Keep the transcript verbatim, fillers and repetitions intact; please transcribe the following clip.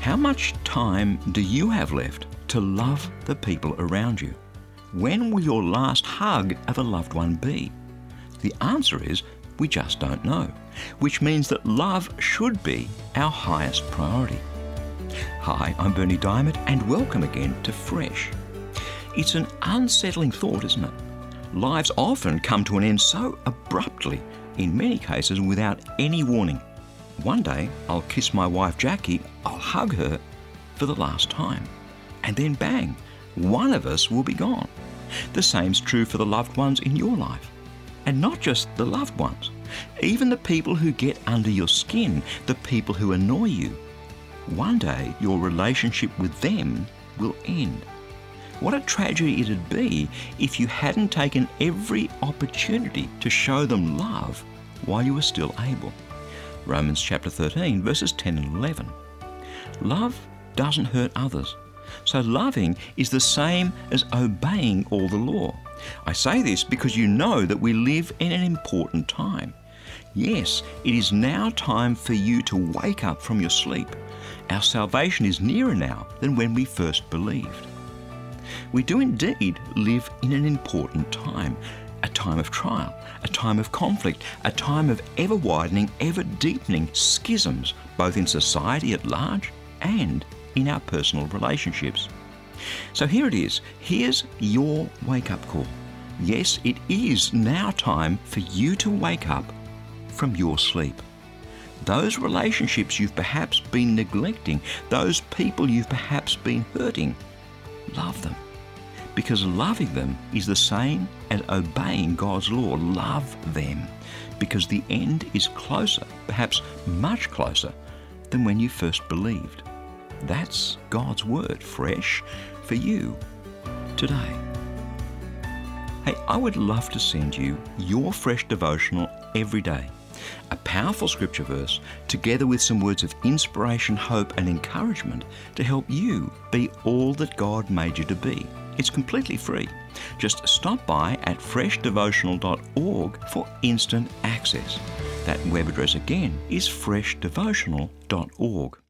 How much time do you have left to love the people around you? When will your last hug of a loved one be? The answer is we just don't know, which means that love should be our highest priority. Hi, I'm Berni Dymet, and welcome again to Fresh. It's an unsettling thought, isn't it? Lives often come to an end so abruptly, in many cases without any warning. One day I'll kiss my wife Jackie, I'll hug her for the last time, and then bang, one of us will be gone. The same's true for the loved ones in your life. And not just the loved ones, even the people who get under your skin, the people who annoy you. One day your relationship with them will end. What a tragedy it'd be if you hadn't taken every opportunity to show them love while you were still able. Romans chapter thirteen, verses ten and eleven. Love doesn't hurt others. So loving is the same as obeying all the law. I say this because you know that we live in an important time. Yes, it is now time for you to wake up from your sleep. Our salvation is nearer now than when we first believed. We do indeed live in an important time, a time of trial, a time of conflict, a time of ever-widening, ever-deepening schisms, both in society at large and in our personal relationships. So here it is. Here's your wake-up call. Yes, it is now time for you to wake up from your sleep. Those relationships you've perhaps been neglecting, those people you've perhaps been hurting, love them. Because loving them is the same as obeying God's law. Love them. Because the end is closer, perhaps much closer, than when you first believed. That's God's word, fresh for you today. Hey, I would love to send you your fresh devotional every day. A powerful scripture verse together with some words of inspiration, hope and encouragement to help you be all that God made you to be. It's completely free. Just stop by at fresh devotional dot org for instant access. That web address again is fresh devotional dot org.